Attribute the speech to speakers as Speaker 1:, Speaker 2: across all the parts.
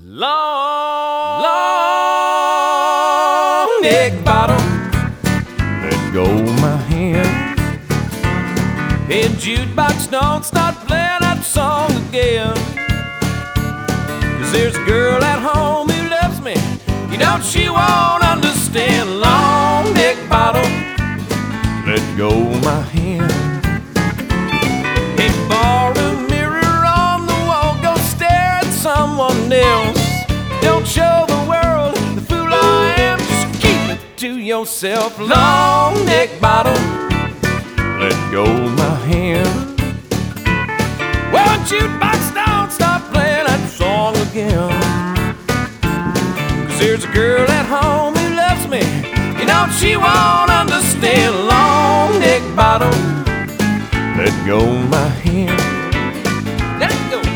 Speaker 1: long neck bottom. Let go my hand. Hey, jukebox, don't start playing that song again. 'Cause there's a girl at home who loves me. You know she won't understand. Long neck bottom. Let go my hand. Hey, barroom mirror on the wall, go stare at someone else. Don't show the world the fool I am. Just keep it to yourself. Long neck bottom. Let go my hand. Well, jukebox, don't stop playing that song again. 'Cause there's a girl at home who loves me. You know she won't understand. Long neck bottom. Let go my hand. Let it go.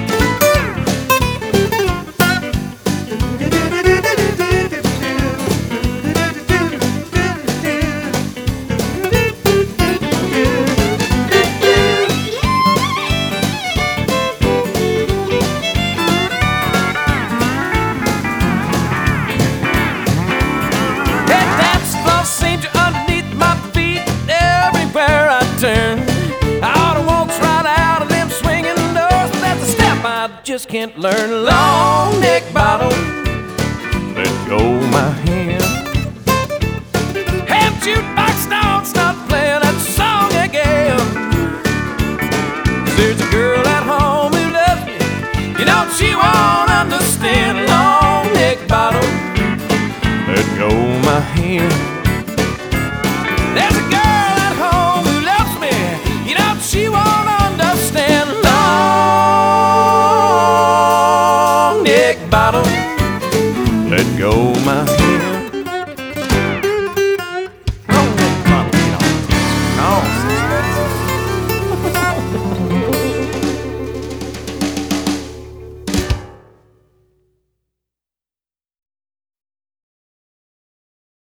Speaker 1: Hey, that's Los Angeles underneath my feet everywhere I turn. I just can't learn. Long neck bottom. Let go my hand. Hey, jukebox, don't stop playing that song again. 'Cause there's a girl at home who loves me. You know she won't understand. Long neck bottom. Let go my hand. There's a girl at home who loves me. You know she won't understand. Long neck bottom. Let go my